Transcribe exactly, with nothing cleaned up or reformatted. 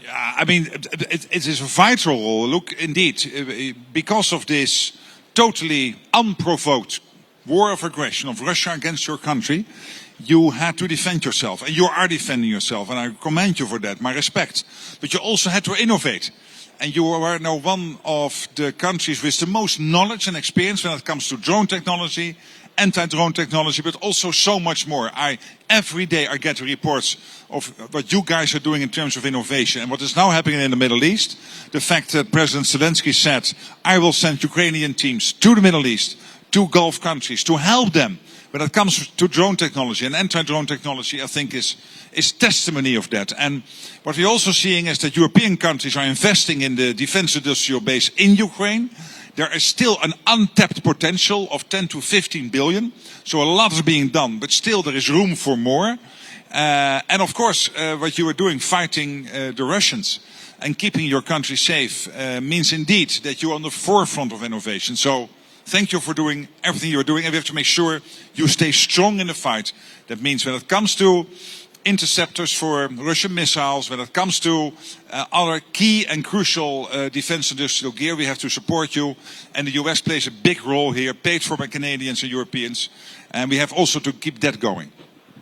I mean, it, it is a vital role. Look, indeed, because of this totally unprovoked war of aggression of Russia against your country, you had to defend yourself. And you are defending yourself, and I commend you for that, my respect. But you also had to innovate. And you are now one of the countries with the most knowledge and experience when it comes to drone technology, anti-drone technology, but also so much more. I every day I get reports of what you guys are doing in terms of innovation and what is now happening in the Middle East. The fact that President Zelensky said, I will send Ukrainian teams to the Middle East, to Gulf countries, to help them when it comes to drone technology and anti-drone technology, I think is, is testimony of that. And what we're also seeing is that European countries are investing in the defense industrial base in Ukraine. There is still an untapped potential of ten to fifteen billion. So a lot is being done, but still there is room for more. Uh, and of course, uh, what you are doing, fighting uh, the Russians and keeping your country safe, uh, means indeed that you are on the forefront of innovation. So thank you for doing everything you are doing. And we have to make sure you stay strong in the fight. That means when it comes to interceptors for Russian missiles, when it comes to uh, other key and crucial uh, defense industrial gear, we have to support you. And the U S plays a big role here, paid for by Canadians and Europeans. And we have also to keep that going.